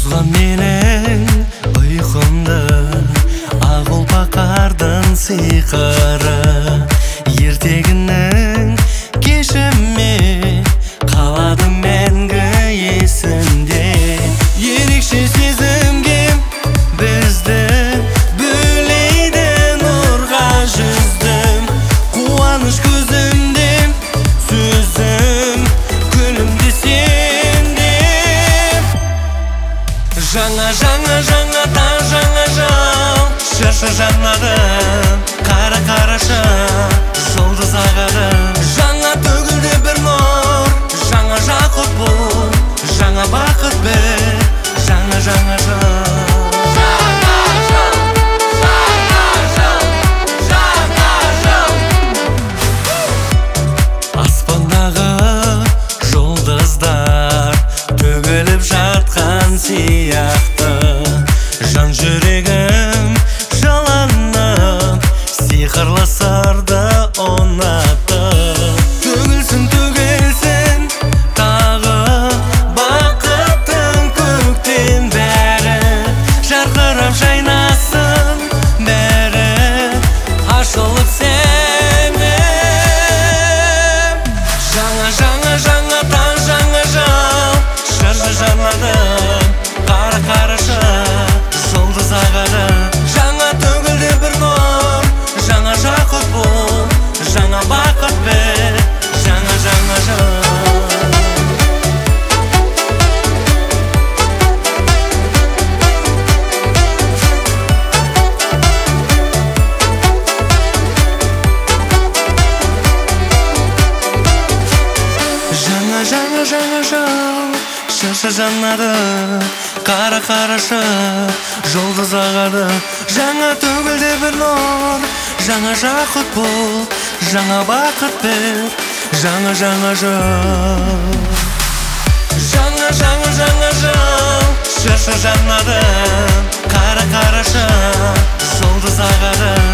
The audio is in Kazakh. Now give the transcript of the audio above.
Бұзған менің ұйқымды ақ ұлпа қардың сиқыры. Ертегінің кешіме қалады мәңгі есімде. Ерекше сезімге бізді бөлейді нұрға жүздім. Қуаныш көзімде сөзім, күнімде сенде. Жаңа таң, жаңа жау, шашы жанады, қара қараша жұлдыз ағады. Жаңа төгілді бір нұр, жаңа жақұт бұл, жаңа бақыт бір, жаңа жау. Аспандағы жұлдыздар төгіліп жатқан сияқты, жан жүрегім жаланып сиқырлы сырды ұнатып. Төгілсін тағы бақыттың көктен бәрі, жарқырап жайнасын бәрі, ашылып сені. Жаңа таң, жаңа жау, шашы жанады, қара қараша жұлдыз ағады. Жаңа төгілді бір нұр, жаңа жақұт бұл, жаңа бақыт бір, жаңа жау. Жаңа жау, шашы жанады, қара қараша жұлдыз ағады. Жаңа төгілді бір нұр, жаңа жақұт бұл, жаңа бақыт бір, жаңа жау. Жаңа жау, шашы жанады, қара қараша жұлдыз ағады.